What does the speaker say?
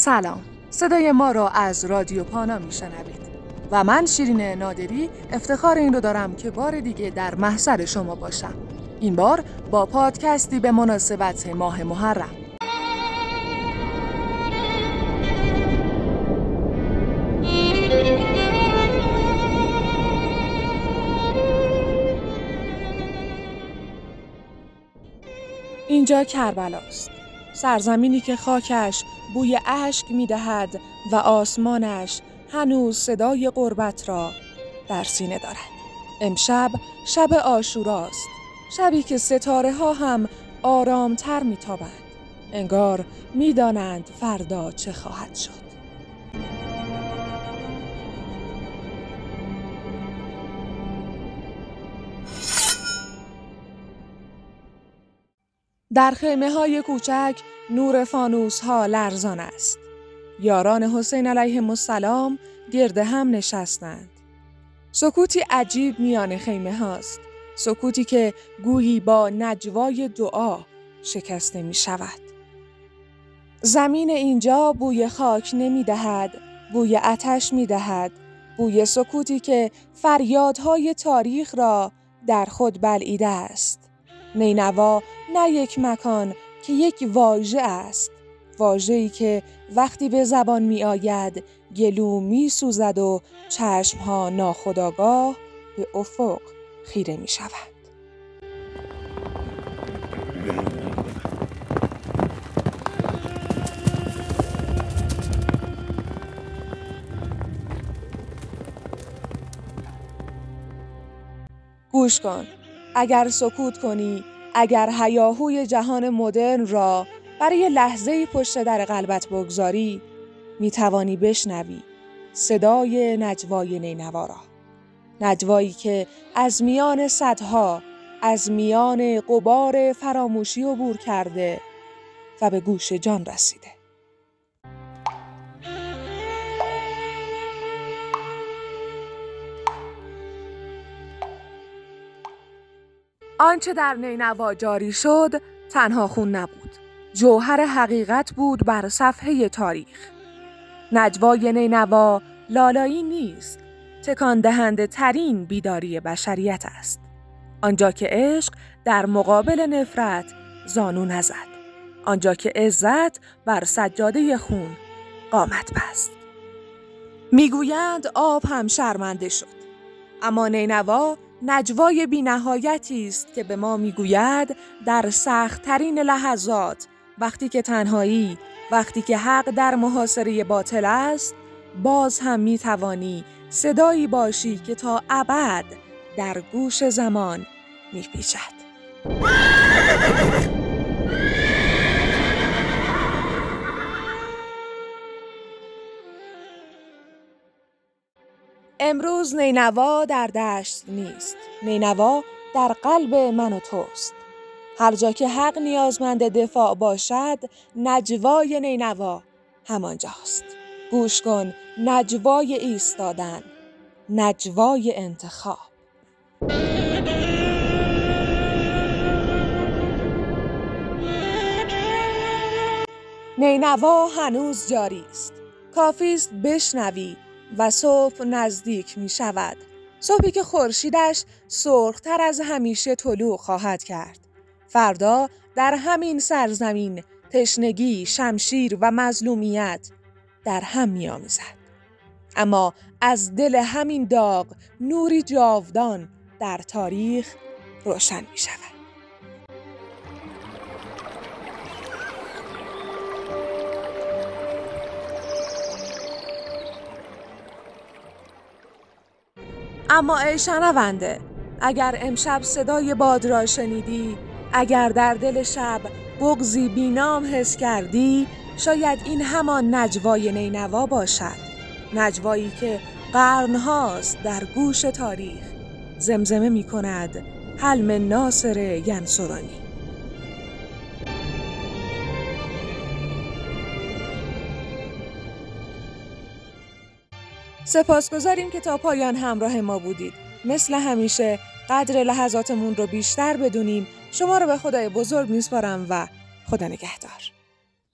سلام، صدای ما را از رادیو پانا میشنوید و من شیرین نادری افتخار این رو دارم که بار دیگه در محضر شما باشم. این بار با پادکستی به مناسبت ماه محرم. اینجا کربلاست، سرزمینی که خاکش بوی اشک می‌دهد و آسمانش هنوز صدای غربت را در سینه دارد. امشب شب عاشوراست، شبی که ستاره‌ها هم آرامتر می‌تابند. انگار می‌دانند فردا چه خواهد شد. در خیمه‌های کوچک نور فانوس‌ها لرزان است. یاران حسین علیه السلام گرد هم نشستند. سکوتی عجیب میان خیمه هاست. سکوتی که گویی با نجوای دعا شکسته می شود. زمین اینجا بوی خاک نمی دهد، بوی آتش می دهد، بوی سکوتی که فریادهای تاریخ را در خود بلعیده است. نینوا نه یک مکان که یک واژه است. واژه‌ای که وقتی به زبان می آید گلو می سوزد و چشمها ناخودآگاه به افق خیره می شود. گوش کن. اگر سکوت کنی، اگر هیاهوی جهان مدرن را برای لحظه‌ای پشت در قلبت بگذاری، می‌توانی بشنوی صدای نجوای نینوا را. نجوایی که از میان صدها، از میان غبار فراموشی عبور کرده و به گوش جان رسیده. آنچه در نینوا جاری شد تنها خون نبود. جوهر حقیقت بود بر صفحه تاریخ. نجوای نینوا لالایی نیست، تکان دهنده ترین بیداری بشریت است. آنجا که عشق در مقابل نفرت زانو نزد. آنجا که عزت بر سجاده خون قامت بست. میگویند آب هم شرمنده شد. اما نینوا نجوای بی نهایتی است که به ما میگوید در سخت‌ترین لحظات، وقتی که تنهایی، وقتی که حق در محاصره باطل است، باز هم میتوانی صدایی باشی که تا ابد در گوش زمان میپیچد. امروز نینوا در دشت نیست. نینوا در قلب من و توست. هر جا که حق نیازمند دفاع باشد، نجوای نینوا همانجاست. گوش کن، نجوای ایستادن، نجوای انتخاب. نینوا هنوز جاری است. کافی است بشنوی و صبح نزدیک می شود. صبحی که خورشیدش سرخ‌تر از همیشه طلوع خواهد کرد. فردا در همین سرزمین تشنگی، شمشیر و مظلومیت در هم می آمیزد. اما از دل همین داغ نوری جاودان در تاریخ روشن می شود. اما ای شنونده، اگر امشب صدای باد را شنیدی، اگر در دل شب بغضی بی‌نام حس کردی، شاید این همان نجوای نینوا باشد. نجوایی که قرن‌هاست در گوش تاریخ زمزمه می‌کند حلم ناصر ینصرانی. سپاسگزاریم که تا پایان همراه ما بودید. مثل همیشه قدر لحظاتمون رو بیشتر بدونیم. شما رو به خدای بزرگ میسپارم و خدا نگهدار.